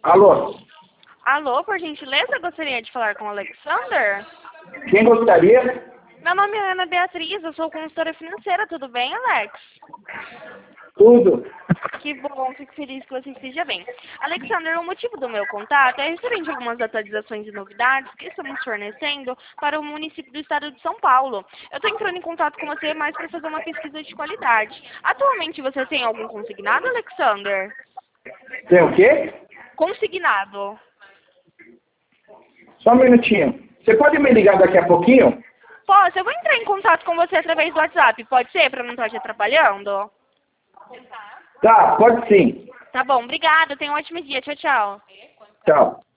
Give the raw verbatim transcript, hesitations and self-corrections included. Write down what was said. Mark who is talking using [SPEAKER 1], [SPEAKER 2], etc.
[SPEAKER 1] Alô?
[SPEAKER 2] Alô, por gentileza, gostaria de falar com o Alexander?
[SPEAKER 1] Quem gostaria?
[SPEAKER 2] Meu nome é Ana Beatriz, eu sou consultora financeira, tudo bem, Alex?
[SPEAKER 1] Tudo.
[SPEAKER 2] Que bom, fico feliz que você esteja bem. Alexander, o motivo do meu contato é referente a algumas atualizações e novidades que estamos fornecendo para o município do estado de São Paulo. Eu estou entrando em contato com você mais para fazer uma pesquisa de qualidade. Atualmente você tem algum consignado, Alexander?
[SPEAKER 1] Tem o quê?
[SPEAKER 2] Consignado.
[SPEAKER 1] Só um minutinho. Você pode me ligar daqui a pouquinho?
[SPEAKER 2] Posso, eu vou entrar em contato com você através do WhatsApp, pode ser, para não estar te atrapalhando?
[SPEAKER 1] Tá, pode sim.
[SPEAKER 2] Tá bom, obrigada, tenha um ótimo dia, tchau, tchau.
[SPEAKER 1] Tchau.